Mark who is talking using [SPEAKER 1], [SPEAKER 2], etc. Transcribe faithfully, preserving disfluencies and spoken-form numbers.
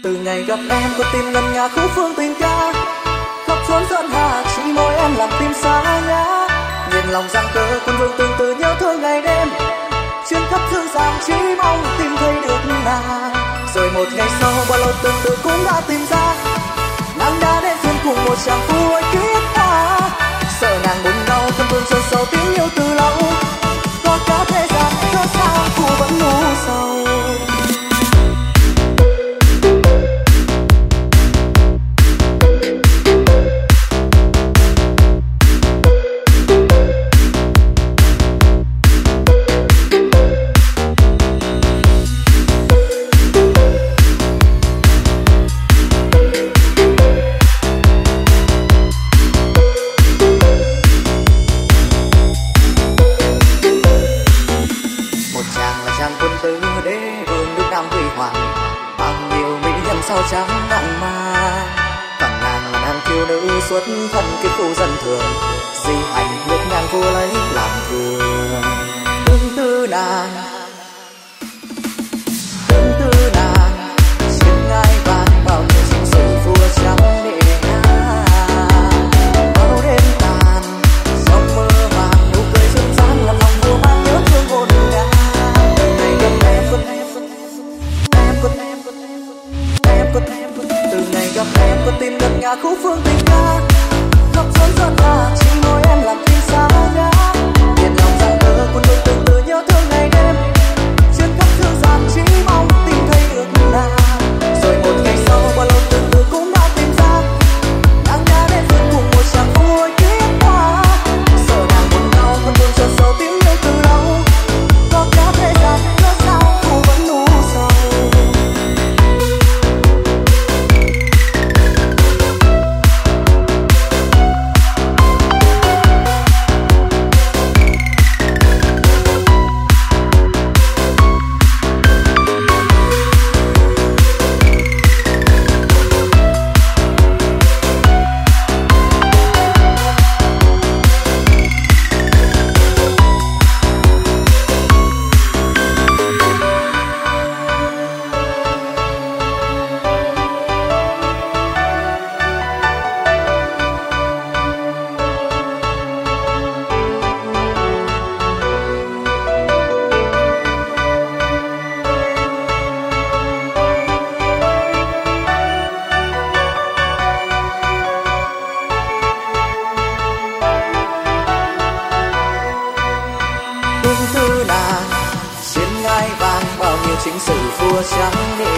[SPEAKER 1] Từ ngày gặp em con tim ngân nga khúc phương tình ca, khắp chốn sơn hà chỉ mỗi em làm tim xa ngã. Nhìn lòng giang tơ quân vương từng từ nhớ thương ngày đêm, chuyến khắp thương giang chỉ mong tìm thấy được nàng. Rồi một ngày sau bao lâu từng từ cũng đã tìm ra, nàng đã đến duyên cùng một chàng phu ơi kiếp ta. Sợ nàng buồn đau quân vương chôn sâu tiếng yêu từ lâu, có cả thế gian có sao phu vẫn ngu sầu. Sao trắng nặng ma, còn nàng là nàng thiếu nữ xuất thân kiếp phu dân thường, di hành nước ngang vua lấy làm thường. Tương tư nàng, tương tư nàng, trên ngai vàng bao nhiêu chính sự vua trắng để ngang. Bao đêm tàn, giông mơ màng, nụ cười duyên dáng làm lòng vua mang nhớ thương hồn ngàn. Ngày gặp em con em con em con em từ ngày gặp em con tim ngân nga khúc phương tình ca, khắp chốn sơn hà chỉ mỗi em làm tim xa ngã. Nhìn lòng giang tơ quân vương từng từ nhớ thương ngày đêm, chuyến khắp thương gian chỉ mong tìm thấy được nàng. Rồi một ngày sau bao lâu từng từ cũng đã tìm ra, nàng đã đến duyên cùng một chàng phu ơi kiếp ta. Sợ nàng buồn đau quân vương chôn sâu tiếng yêu từ lâu, có cả thế gian có sao phu vẫn ngu sầu. Chính sử vua trắng để